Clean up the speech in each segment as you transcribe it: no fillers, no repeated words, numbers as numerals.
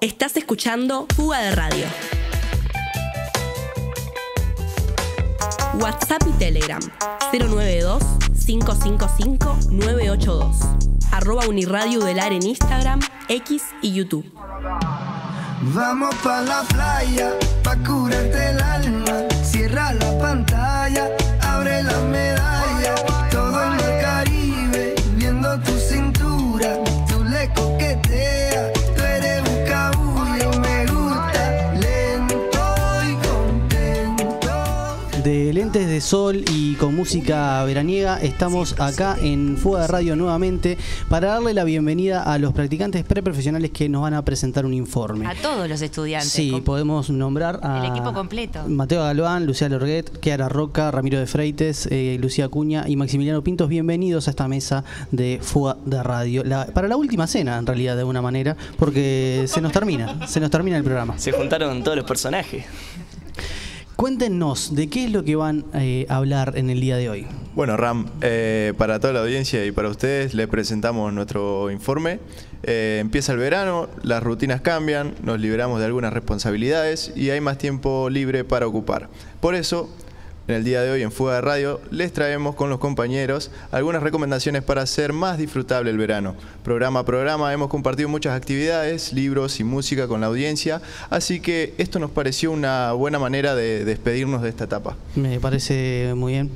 Estás escuchando Fuga de Radio. WhatsApp y Telegram 092-555-982. @Uniradio Udelar en Instagram, X y YouTube. Vamos pa' la playa, pa' curarte el alma. Cierra la pantalla, abre la medalla. Todo el mar Caribe, viendo tu cintura. Tú le coqueteas, tú eres un cabullo. Me gusta, lento y contento. De lentes de sol y con música veraniega, estamos acá en Fuga de Radio nuevamente para darle la bienvenida a los practicantes preprofesionales que nos van a presentar un informe. A todos los estudiantes. Sí, podemos nombrar a el equipo completo. Mateo Galván, Lucía Lorguet, Kiara Roca, Ramiro de Freites, Lucía Acuña y Maximiliano Pintos. Bienvenidos a esta mesa de Fuga de Radio. Para la última cena, en realidad, de alguna manera, porque se nos termina el programa. Se juntaron todos los personajes. Cuéntenos, ¿de qué es lo que van a hablar en el día de hoy? Bueno, Ram, para toda la audiencia y para ustedes les presentamos nuestro informe. Empieza el verano, las rutinas cambian, nos liberamos de algunas responsabilidades y hay más tiempo libre para ocupar. Por eso, en el día de hoy en Fuga de Radio les traemos con los compañeros algunas recomendaciones para hacer más disfrutable el verano. Programa a programa hemos compartido muchas actividades, libros y música con la audiencia, así que esto nos pareció una buena manera de despedirnos de esta etapa. Me parece muy bien,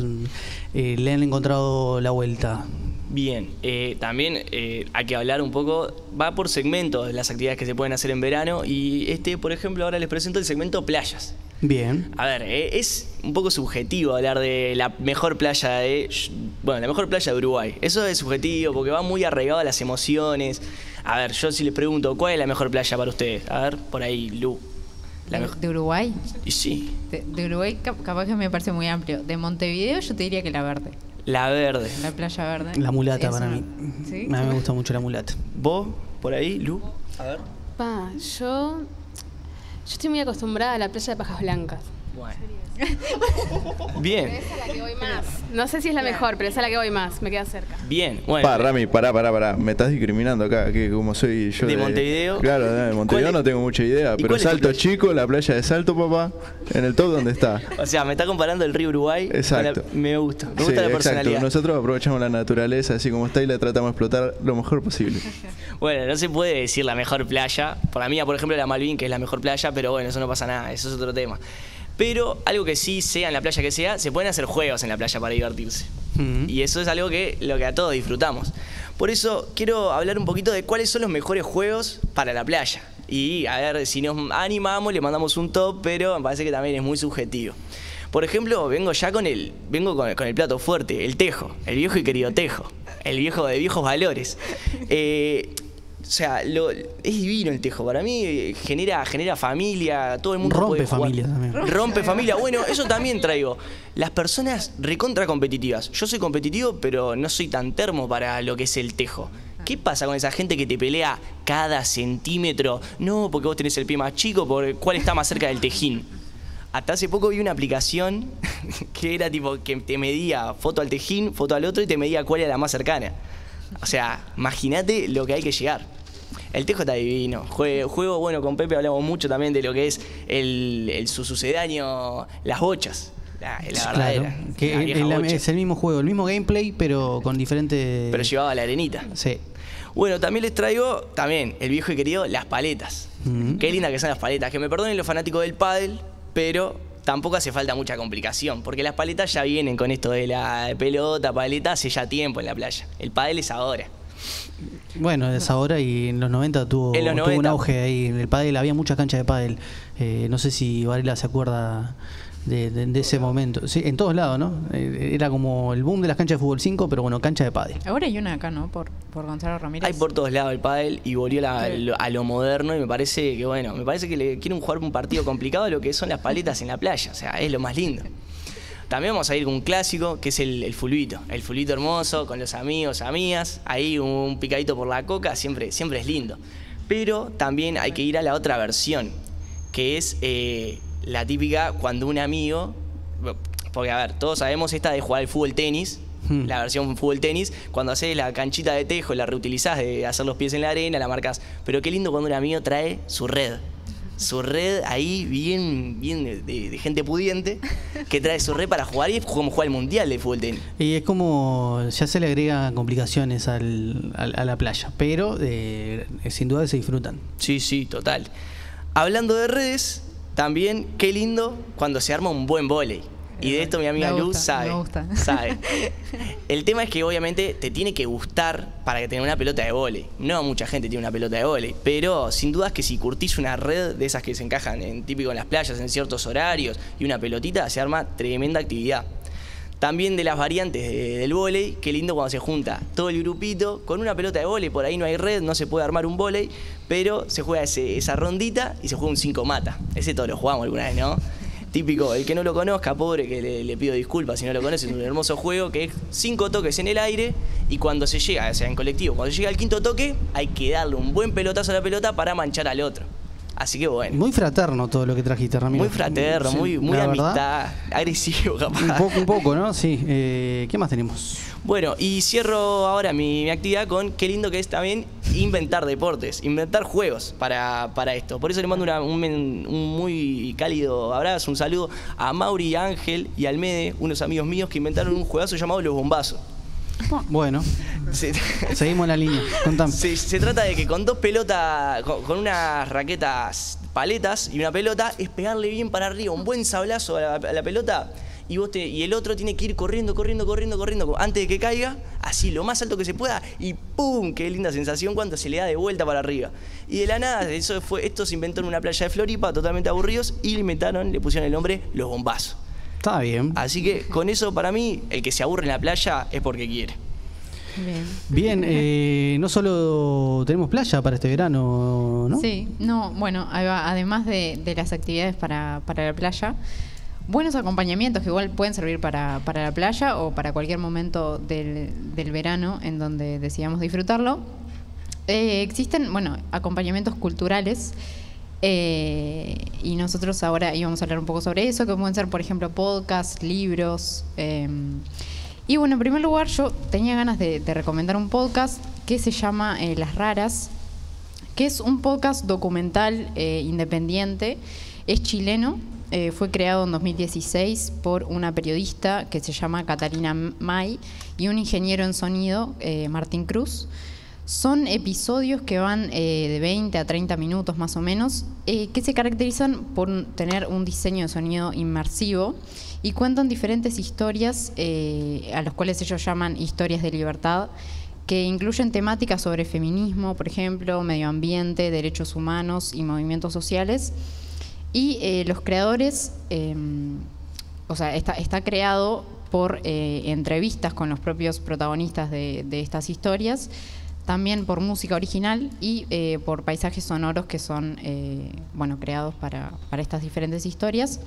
le han encontrado la vuelta. Bien, también hay que hablar un poco, va por segmentos las actividades que se pueden hacer en verano y por ejemplo, ahora les presento el segmento playas. Bien. A ver, es un poco subjetivo hablar de la mejor playa la mejor playa de Uruguay. Eso es subjetivo porque va muy arraigado a las emociones. A ver, yo si les pregunto, ¿cuál es la mejor playa para ustedes? A ver, por ahí, Lu. ¿De Uruguay? Y sí. De Uruguay capaz que me parece muy amplio. De Montevideo yo te diría que La Verde. La Verde. La playa verde. La Mulata para mí. ¿Sí? A mí me gusta mucho la Mulata. ¿Vos? ¿Por ahí, Lu? A ver. Yo estoy muy acostumbrada a la playa de Pajas Blancas. Bueno. Bien. Esa es a la que voy más. No sé si es la mejor, pero esa es a la que voy más. Me queda cerca. Bien. Bueno. Rami, pará. Me estás discriminando acá, que como soy yo ¿De Montevideo? Claro, de Montevideo no tengo mucha idea, pero Salto Chico, la playa de Salto, papá, en el top donde está. O sea, me está comparando el río Uruguay. Exacto. Me gusta la personalidad. Exacto. Nosotros aprovechamos la naturaleza así como está y la tratamos de explotar lo mejor posible. Bueno, no se puede decir la mejor playa. Para mí, por ejemplo, la Malvin, que es la mejor playa, pero bueno, eso no pasa nada, eso es otro tema. Pero algo que sí sea en la playa que sea, se pueden hacer juegos en la playa para divertirse. Y eso es algo lo que a todos disfrutamos. Por eso quiero hablar un poquito de cuáles son los mejores juegos para la playa. Y a ver, si nos animamos, le mandamos un top, pero me parece que también es muy subjetivo. Por ejemplo, vengo con el plato fuerte, el tejo, el viejo y querido tejo, el viejo de viejos valores. O sea, es divino el tejo. Para mí genera familia, todo el mundo rompe puede jugar. Familia también. Rompe familia. Bueno, eso también traigo. Las personas recontra competitivas. Yo soy competitivo, pero no soy tan termo para lo que es el tejo. ¿Qué pasa con esa gente que te pelea cada centímetro? No, porque vos tenés el pie más chico, por cuál está más cerca del tejín. Hasta hace poco vi una aplicación que era tipo que te medía foto al tejín, foto al otro y te medía cuál era la más cercana. O sea, imagínate lo que hay que llegar. El tejo está divino. Juego, bueno, con Pepe hablamos mucho también de lo que es su sucedáneo, las bochas. La verdadera. Claro, que es el mismo juego, el mismo gameplay, pero con diferentes... Pero llevaba la arenita. Sí. Bueno, también les traigo, el viejo y querido, las paletas. Qué lindas que son las paletas. Que me perdonen los fanáticos del pádel, pero tampoco hace falta mucha complicación, porque las paletas ya vienen con esto de la pelota, paleta, hace ya tiempo en la playa. El pádel es ahora. Bueno, es ahora y en los 90 tuvo un auge ahí. En el pádel había muchas canchas de pádel. No sé si Varela se acuerda de ese momento. Sí, en todos lados, ¿no? Era como el boom de las canchas de fútbol 5, pero bueno, cancha de pádel. Ahora hay una acá, ¿no? Por Gonzalo Ramírez. Hay por todos lados el pádel y volvió a lo moderno y me parece que le quieren jugar un partido complicado a lo que son las paletas en la playa. O sea, es lo más lindo. También vamos a ir con un clásico, que es el fulbito. El fulbito hermoso, con los amigos, amigas. Ahí un picadito por la coca, siempre es lindo. Pero también hay que ir a la otra versión, que es la típica cuando un amigo... Porque, a ver, todos sabemos esta de jugar al fútbol tenis, La versión fútbol tenis, cuando haces la canchita de tejo, la reutilizás de hacer los pies en la arena, la marcas. Pero qué lindo cuando un amigo trae su red. Su red ahí bien de gente pudiente, que trae su red para jugar y es como jugar el mundial de fútbol tenis. Y es como, ya se le agregan complicaciones a la playa, pero sin duda se disfrutan. Sí, total. Hablando de redes, también qué lindo cuando se arma un buen vóley. Y de esto mi amiga Luz sabe. El tema es que obviamente te tiene que gustar para que tenga una pelota de vóley. No mucha gente tiene una pelota de vóley, pero sin duda es que si curtís una red de esas que se encajan típico en las playas en ciertos horarios y una pelotita, se arma tremenda actividad. También de las variantes del vóley, qué lindo cuando se junta todo el grupito con una pelota de vóley. Por ahí no hay red, no se puede armar un vóley, pero se juega esa rondita y se juega un 5 mata. Ese todos lo jugamos alguna vez, ¿no? Típico, el que no lo conozca, pobre, que le pido disculpas si no lo conoce, es un hermoso juego que es 5 toques en el aire y cuando se llega, o sea, en colectivo, cuando llega al 5.º toque, hay que darle un buen pelotazo a la pelota para manchar al otro. Así que bueno. Muy fraterno todo lo que trajiste, Ramiro. Muy fraterno, sí, muy amistad, agresivo, capaz. Un poco, ¿no? Sí. ¿Qué más tenemos? Bueno, y cierro ahora mi actividad con qué lindo que es también inventar deportes, inventar juegos para esto. Por eso le mando un muy cálido abrazo, un saludo a Mauri, Ángel y Almede, unos amigos míos que inventaron un juegazo llamado Los Bombazos. Bueno, seguimos la línea. Contame. Se trata de que con 2 pelotas, con unas raquetas paletas y una pelota, es pegarle bien para arriba, un buen sablazo a la pelota. Y el otro tiene que ir corriendo antes de que caiga, así lo más alto que se pueda, y ¡pum! Qué linda sensación cuando se le da de vuelta para arriba. Y de la nada, esto se inventó en una playa de Floripa, totalmente aburridos, y le pusieron el nombre Los Bombazos. Está bien. Así que con eso, para mí, el que se aburre en la playa es porque quiere. Bien, no solo tenemos playa para este verano, ¿no? Sí, bueno, además de las actividades para la playa, buenos acompañamientos que igual pueden servir para la playa o para cualquier momento del verano en donde decidamos disfrutarlo. Existen, acompañamientos culturales. Y nosotros ahora íbamos a hablar un poco sobre eso, que pueden ser, por ejemplo, podcasts, libros. Y bueno, en primer lugar, yo tenía ganas de recomendar un podcast que se llama Las Raras, que es un podcast documental independiente, es chileno, fue creado en 2016 por una periodista que se llama Catalina May y un ingeniero en sonido, Martín Cruz. Son episodios que van de 20 a 30 minutos más o menos, que se caracterizan por tener un diseño de sonido inmersivo y cuentan diferentes historias a las cuales ellos llaman historias de libertad, que incluyen temáticas sobre feminismo, por ejemplo, medio ambiente, derechos humanos y movimientos sociales. Y los creadores, está creado por entrevistas con los propios protagonistas de estas historias, también por música original y por paisajes sonoros que son creados para estas diferentes historias.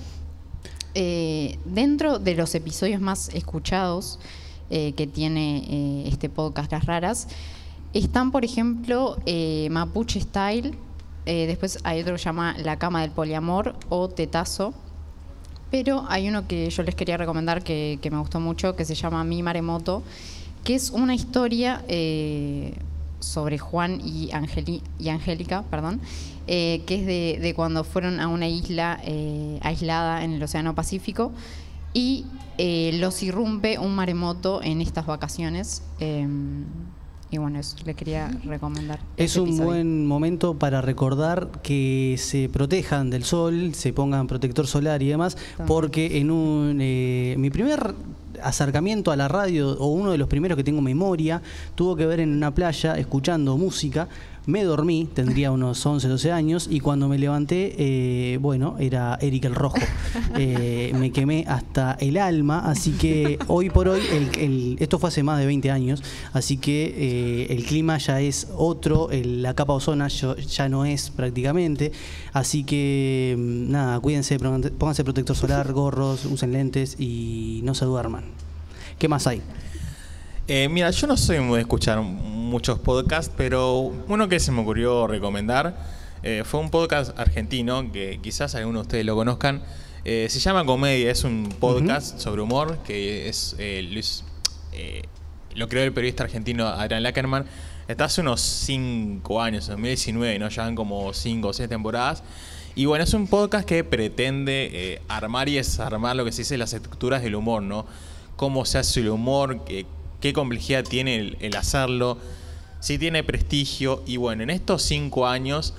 Dentro de los episodios más escuchados que tiene este podcast Las Raras, están, por ejemplo, Mapuche Style, después hay otro que se llama La Cama del Poliamor o Tetazo, pero hay uno que yo les quería recomendar que me gustó mucho, que se llama Mi Maremoto, que es una historia sobre Juan y Angélica, que es de cuando fueron a una isla aislada en el Océano Pacífico y los irrumpe un maremoto en estas vacaciones. Y bueno, eso les quería recomendar. Es un buen momento para recordar que se protejan del sol, se pongan protector solar y demás, porque en mi primer acercamiento a la radio, o uno de los primeros que tengo memoria, tuvo que ver en una playa escuchando música. Me dormí, tendría unos 11, 12 años, y cuando me levanté, era Eric el Rojo. Me quemé hasta el alma, así que hoy por hoy, esto fue hace más de 20 años, así que el clima ya es otro, la capa ozona ya no es prácticamente, así que nada, cuídense, pónganse protector solar, gorros, usen lentes y no se duerman. ¿Qué más hay? Mira, yo no soy muy de escuchar muchos podcasts, pero uno que se me ocurrió recomendar fue un podcast argentino que quizás algunos de ustedes lo conozcan. Se llama Comedia, es un podcast sobre humor que es lo creó el periodista argentino Adrián Lackerman. Está hace unos 5 años, en 2019, ¿no? Ya van como 5 o 6 temporadas. Y bueno, es un podcast que pretende armar y desarmar lo que se dice las estructuras del humor, ¿no? Cómo se hace el humor, qué complejidad tiene el hacerlo, si tiene prestigio. Y bueno, en estos 5 años,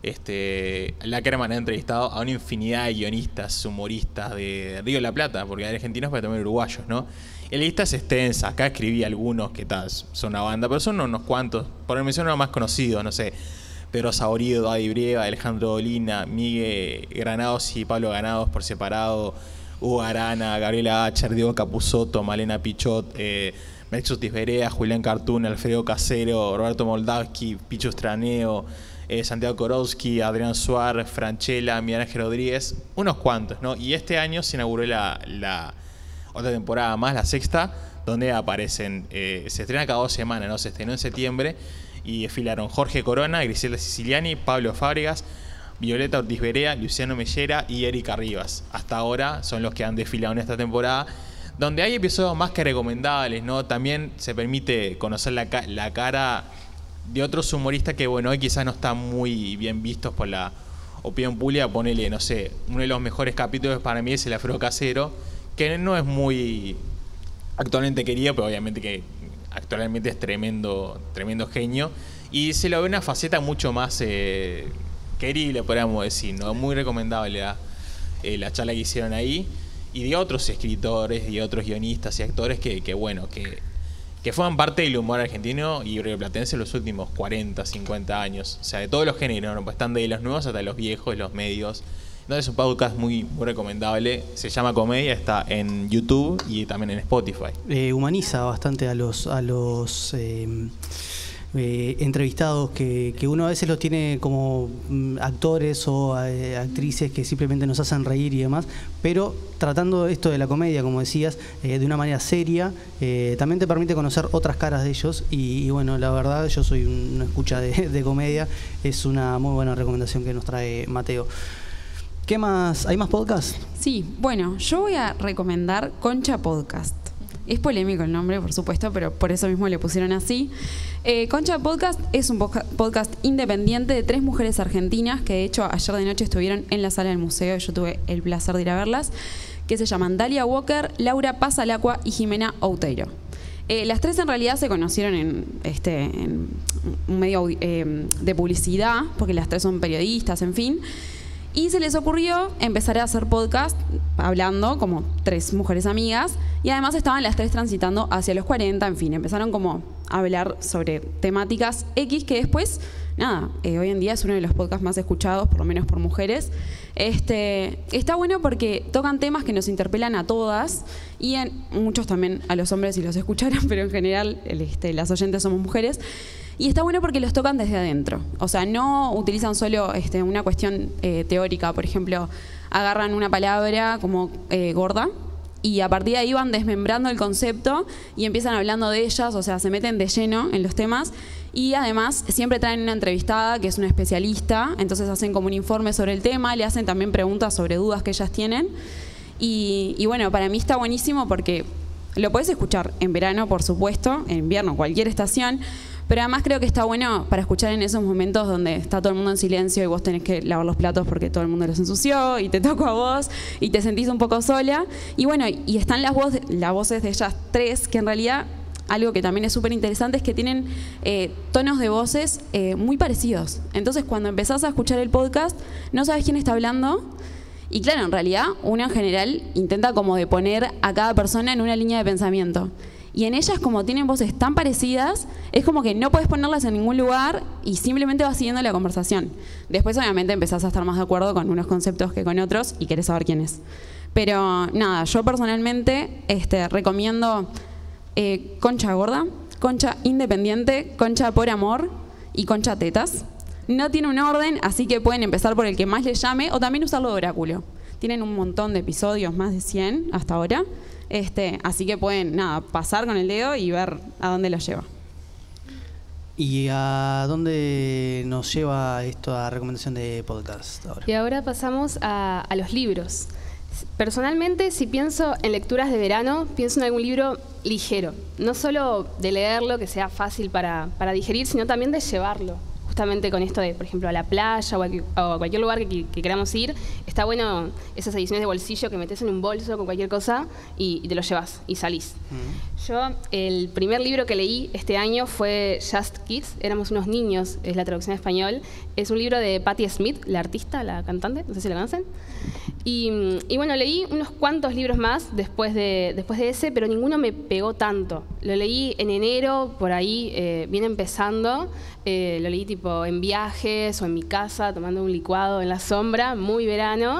Lackerman ha entrevistado a una infinidad de guionistas, humoristas de Río de la Plata, porque hay argentinos pero también uruguayos, ¿no? La lista es extensa, acá escribí algunos que son una banda, pero son unos cuantos, por mencionar los más conocidos, no sé, Pedro Saborido, Adi Brieva, Alejandro Dolina, Miguel Granados y Pablo Granados por separado, Hugo Arana, Gabriela Acher, Diego Capusotto, Malena Pichot, Mexus Tisberea, Julián Cartún, Alfredo Casero, Roberto Moldavsky, Pichu Straneo, Santiago Korowski, Adrián Suárez, Franchella, Miguel Ángel Rodríguez, unos cuantos, ¿no? Y este año se inauguró la otra temporada más, la 6ª, donde aparecen, se estrena cada 2 semanas, ¿no? Se estrenó en septiembre y desfilaron Jorge Corona, Griselda Siciliani, Pablo Fábregas, Violeta Ortiz Berea, Luciano Mellera y Erika Rivas. Hasta ahora son los que han desfilado en esta temporada, donde hay episodios más que recomendables, ¿no? También se permite conocer la cara de otros humoristas que, bueno, hoy quizás no están muy bien vistos por la opinión pública. Ponele, no sé, uno de los mejores capítulos para mí es el Alfredo Casero, que no es muy actualmente querido, pero obviamente que actualmente es tremendo genio. Y se lo ve una faceta mucho más querible, podríamos decir, ¿no? Muy recomendable la charla que hicieron ahí. Y de otros escritores, de otros guionistas y actores que forman parte del humor argentino y rioplatense en los últimos 40, 50 años. O sea, de todos los géneros, ¿no? Están de los nuevos hasta los viejos, los medios. Entonces es un podcast muy recomendable. Se llama Comedia, está en YouTube y también en Spotify. Humaniza bastante a los entrevistados que uno a veces los tiene como actores o actrices que simplemente nos hacen reír y demás, pero tratando esto de la comedia, como decías, de una manera seria, también te permite conocer otras caras de ellos y bueno, la verdad yo soy una escucha de comedia, es una muy buena recomendación que nos trae Mateo. ¿Qué más? ¿Hay más podcasts? Sí, bueno, yo voy a recomendar Concha Podcast. Es polémico el nombre, por supuesto, pero por eso mismo le pusieron así. Concha Podcast es un podcast independiente de 3 mujeres argentinas que de hecho ayer de noche estuvieron en la sala del museo y yo tuve el placer de ir a verlas, que se llaman Dalia Walker, Laura Pasalacqua y Jimena Outeiro. Las 3 en realidad se conocieron en un medio de publicidad, porque las 3 son periodistas, en fin. Y se les ocurrió empezar a hacer podcast hablando como 3 mujeres amigas y además estaban las 3 transitando hacia los 40, en fin, empezaron como a hablar sobre temáticas X que después, hoy en día es uno de los podcasts más escuchados, por lo menos por mujeres. Está bueno porque tocan temas que nos interpelan a todas y muchos también a los hombres si los escucharan, pero en general las oyentes somos mujeres. Y está bueno porque los tocan desde adentro. O sea, no utilizan solo una cuestión teórica. Por ejemplo, agarran una palabra como gorda y a partir de ahí van desmembrando el concepto y empiezan hablando de ellas. O sea, se meten de lleno en los temas. Y además siempre traen una entrevistada que es una especialista. Entonces hacen como un informe sobre el tema. Le hacen también preguntas sobre dudas que ellas tienen. Y bueno, para mí está buenísimo porque lo podés escuchar en verano, por supuesto, en invierno, cualquier estación. Pero además creo que está bueno para escuchar en esos momentos donde está todo el mundo en silencio y vos tenés que lavar los platos porque todo el mundo los ensució y te tocó a vos y te sentís un poco sola. Y bueno, y están las voces de ellas 3, que en realidad algo que también es súper interesante es que tienen tonos de voces muy parecidos. Entonces cuando empezás a escuchar el podcast no sabes quién está hablando. Y claro, en realidad uno en general intenta como de poner a cada persona en una línea de pensamiento. Y en ellas, como tienen voces tan parecidas, es como que no puedes ponerlas en ningún lugar y simplemente vas siguiendo la conversación. Después, obviamente, empezás a estar más de acuerdo con unos conceptos que con otros y querés saber quién es. Pero nada, yo personalmente recomiendo Concha Gorda, Concha Independiente, Concha por Amor y Concha Tetas. No tiene un orden, así que pueden empezar por el que más les llame o también usarlo de oráculo. Tienen un montón de episodios, más de 100 hasta ahora. Así que pueden pasar con el dedo y ver a dónde los lleva. ¿Y a dónde nos lleva esto a recomendación de podcast ahora? Y ahora pasamos a los libros. Personalmente, si pienso en lecturas de verano, pienso en algún libro ligero. No solo de leerlo, que sea fácil para digerir, sino también de llevarlo. Justamente con esto de, por ejemplo, a la playa o a cualquier lugar que queramos ir, está bueno esas ediciones de bolsillo que metes en un bolso con cualquier cosa y te lo llevas y salís. Yo, el primer libro que leí este año fue Just Kids, éramos unos niños, es la traducción en español. Es un libro de Patti Smith, la artista, la cantante, no sé si la conocen. Y bueno, leí unos cuantos libros más después de ese, pero ninguno me pegó tanto. Lo leí en enero, por ahí, bien empezando. Lo leí tipo en viajes o en mi casa, tomando un licuado en la sombra, muy verano.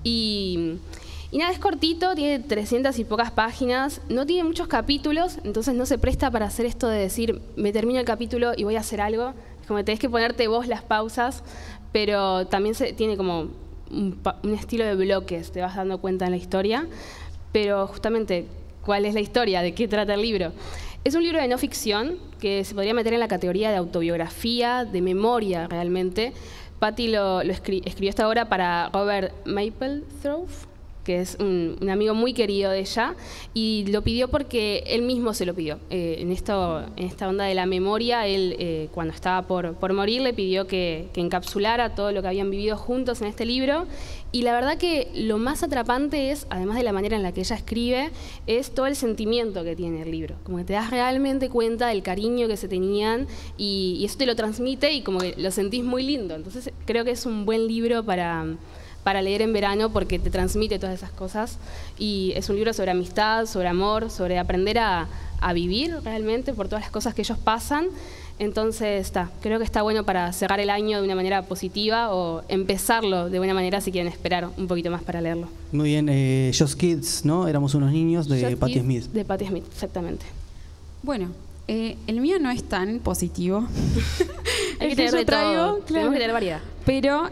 Y nada, es cortito, tiene 300 y pocas páginas, no tiene muchos capítulos, entonces no se presta para hacer esto de decir, me termino el capítulo y voy a hacer algo. Es como que tenés que ponerte vos las pausas, pero también tiene como un estilo de bloques, te vas dando cuenta en la historia. Pero justamente, ¿cuál es la historia? ¿De qué trata el libro? Es un libro de no ficción que se podría meter en la categoría de autobiografía, de memoria realmente. Patti lo escribió esta obra para Robert Mapplethorpe, que es un amigo muy querido de ella, y lo pidió porque él mismo se lo pidió. En esta onda de la memoria, él cuando estaba por morir le pidió que encapsulara todo lo que habían vivido juntos en este libro. Y la verdad que lo más atrapante es, además de la manera en la que ella escribe, es todo el sentimiento que tiene el libro. Como que te das realmente cuenta del cariño que se tenían y eso te lo transmite y como que lo sentís muy lindo. Entonces creo que es un buen libro para leer en verano porque te transmite todas esas cosas. Y es un libro sobre amistad, sobre amor, sobre aprender a vivir realmente por todas las cosas que ellos pasan. Entonces, creo que está bueno para cerrar el año de una manera positiva o empezarlo de buena manera si quieren esperar un poquito más para leerlo. Muy bien, Just Kids, ¿no? Éramos unos niños de Patti Smith. De Patti Smith, exactamente. Bueno, el mío no es tan positivo. Hay que tener de todo, tenemos que tener variedad. Pero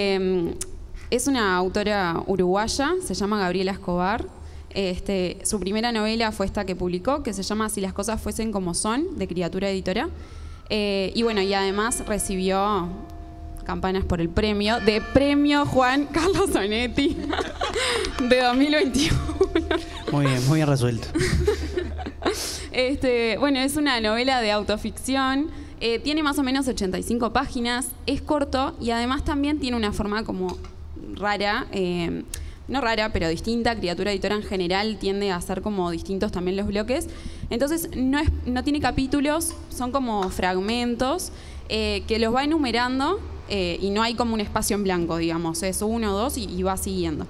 es una autora uruguaya, se llama Gabriela Escobar. Su primera novela fue esta que publicó, que se llama Si las cosas fuesen como son, de Criatura Editora. Y bueno, y además recibió campanas por el premio Juan Carlos Onetti de 2021. Muy bien resuelto. Bueno, es una novela de autoficción, tiene más o menos 85 páginas, es corto y además también tiene una forma como rara, no rara, pero distinta. Criatura Editora en general tiende a ser como distintos también los bloques. Entonces no tiene capítulos, son como fragmentos que los va enumerando y no hay como un espacio en blanco, digamos. Es 1 o 2 y va siguiendo.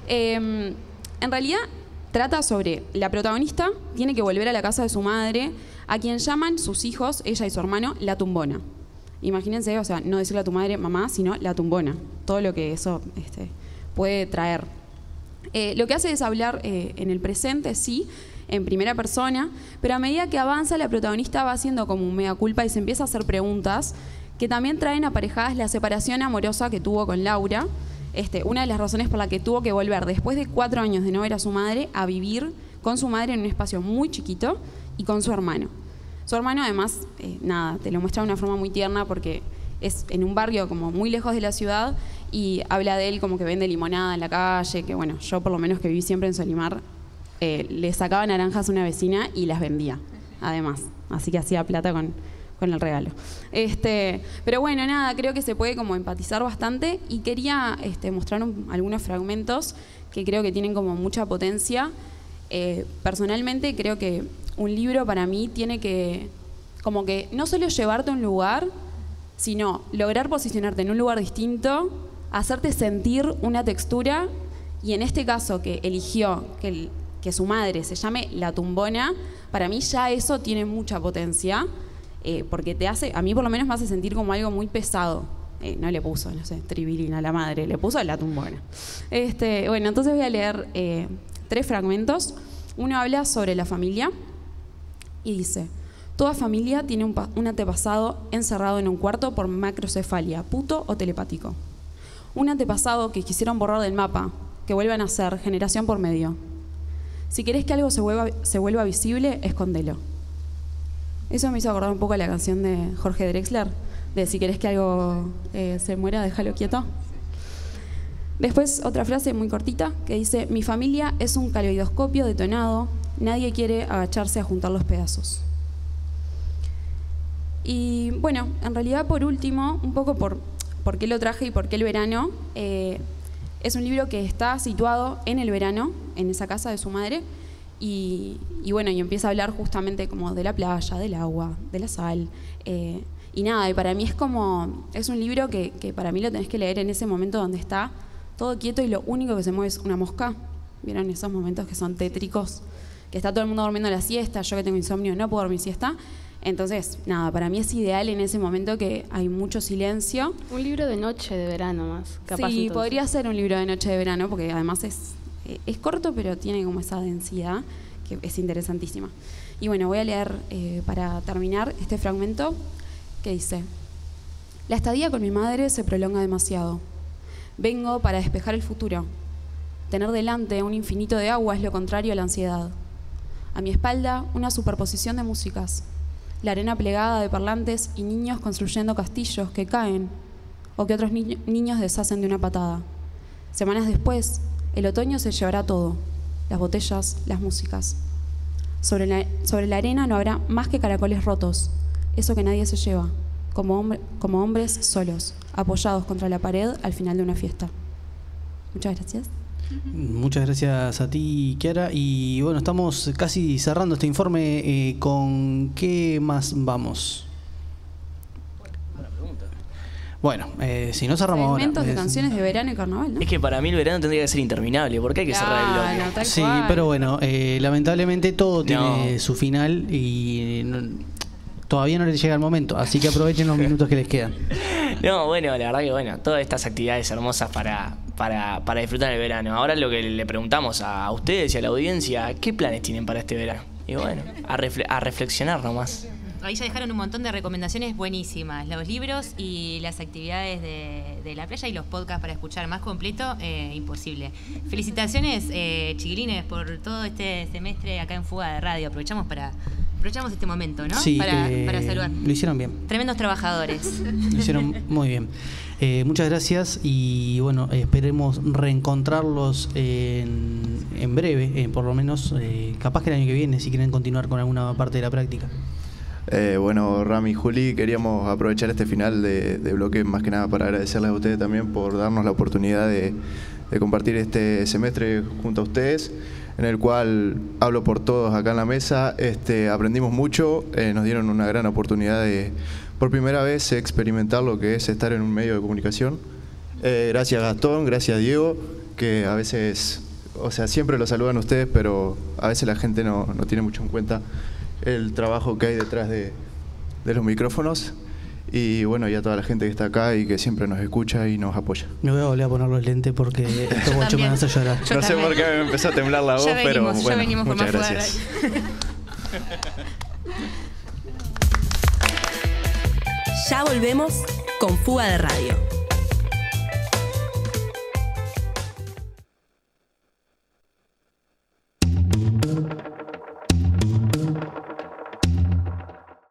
En realidad trata sobre la protagonista, tiene que volver a la casa de su madre, a quien llaman sus hijos, ella y su hermano, la tumbona. Imagínense, o sea, no decirle a tu madre mamá, sino la tumbona. Todo lo que eso puede traer. Lo que hace es hablar en el presente, sí, en primera persona, pero a medida que avanza la protagonista va haciendo como un mea culpa y se empieza a hacer preguntas que también traen aparejadas la separación amorosa que tuvo con Laura. Una de las razones por la que tuvo que volver después de 4 años de no ver a su madre a vivir con su madre en un espacio muy chiquito y con su hermano. Su hermano además, te lo muestra de una forma muy tierna porque es en un barrio como muy lejos de la ciudad y habla de él como que vende limonada en la calle, que bueno, yo por lo menos que viví siempre en Solimar, le sacaba naranjas a una vecina y las vendía, además. Así que hacía plata con el regalo. Pero bueno, creo que se puede como empatizar bastante y quería mostrar algunos fragmentos que creo que tienen como mucha potencia. Personalmente creo que un libro para mí tiene que como que no solo llevarte a un lugar, sino lograr posicionarte en un lugar distinto, hacerte sentir una textura, y en este caso que eligió que su madre se llame La Tumbona, para mí ya eso tiene mucha potencia, porque a mí por lo menos me hace sentir como algo muy pesado. No le puso, no sé, Tribilina a la madre, le puso La Tumbona. Bueno, entonces voy a leer 3 fragmentos. Uno habla sobre la familia y dice: toda familia tiene un antepasado encerrado en un cuarto por macrocefalia, puto o telepático. Un antepasado que quisieron borrar del mapa, que vuelvan a ser generación por medio. Si querés que algo se vuelva visible, escondelo. Eso me hizo acordar un poco a la canción de Jorge Drexler, de si querés que algo se muera, déjalo quieto. Después otra frase muy cortita que dice: mi familia es un caleidoscopio detonado, nadie quiere agacharse a juntar los pedazos. Y bueno, en realidad por último, un poco por qué lo traje y por qué el verano, es un libro que está situado en el verano, en esa casa de su madre, y bueno, y empieza a hablar justamente como de la playa, del agua, de la sal, y nada, y para mí es un libro que para mí lo tenés que leer en ese momento donde está todo quieto y lo único que se mueve es una mosca. ¿Vieron esos momentos que son tétricos? Que está todo el mundo durmiendo la siesta, yo que tengo insomnio no puedo dormir siesta. Entonces, nada, para mí es ideal en ese momento que hay mucho silencio. Un libro de noche de verano más, capaz. Sí, entonces podría ser un libro de noche de verano, porque además es corto, pero tiene como esa densidad que es interesantísima. Y bueno, voy a leer para terminar este fragmento que dice: la estadía con mi madre se prolonga demasiado. Vengo para despejar el futuro. Tener delante un infinito de agua es lo contrario a la ansiedad. A mi espalda, una superposición de músicas. La arena plegada de parlantes y niños construyendo castillos que caen o que otros niños deshacen de una patada. Semanas después, el otoño se llevará todo: las botellas, las músicas. Sobre la arena no habrá más que caracoles rotos, eso que nadie se lleva, como hombres solos, apoyados contra la pared al final de una fiesta. Muchas gracias. Muchas gracias a ti, Kiara. Y bueno, estamos casi cerrando este informe. ¿Con qué más vamos? Buena pregunta. Bueno, si no cerramos ahora. Segmentos de canciones de verano y carnaval, ¿no? Es que para mí el verano tendría que ser interminable, porque hay que cerrar el bloque. Tal Sí, cual. pero bueno, lamentablemente todo tiene su final y todavía no les llega el momento, así que aprovechen los minutos que les quedan. No, bueno, la verdad que bueno, todas estas actividades hermosas para disfrutar el verano. Ahora lo que le preguntamos a ustedes y a la audiencia: ¿qué planes tienen para este verano? Y bueno, a reflexionar nomás. Ahí ya dejaron un montón de recomendaciones buenísimas. Los libros y las actividades de la playa y los podcasts para escuchar más completo, imposible. Felicitaciones, chiquilines, por todo este semestre acá en Fuga de Radio. Aprovechamos este momento, ¿no? Sí, para saludar. lo hicieron bien. Tremendos trabajadores. Lo hicieron muy bien. Muchas gracias y bueno, esperemos reencontrarlos en breve, por lo menos, capaz que el año que viene, si quieren continuar con alguna parte de la práctica. Bueno, Rami y Juli, queríamos aprovechar este final de bloque más que nada para agradecerles a ustedes también por darnos la oportunidad de compartir este semestre junto a ustedes, en el cual hablo por todos acá en la mesa. Aprendimos mucho, nos dieron una gran oportunidad de, por primera vez, experimentar lo que es estar en un medio de comunicación. Gracias Gastón, gracias Diego, que a veces, o sea, siempre lo saludan ustedes, pero a veces la gente no tiene mucho en cuenta el trabajo que hay detrás de los micrófonos. Y bueno, y a toda la gente que está acá y que siempre nos escucha y nos apoya. Me voy a volver a poner los lentes porque estos guachos me van a hacer llorar. No sé por qué me empezó a temblar la voz, pero bueno, ya venimos por muchas más gracias. Ya volvemos con Fuga de Radio.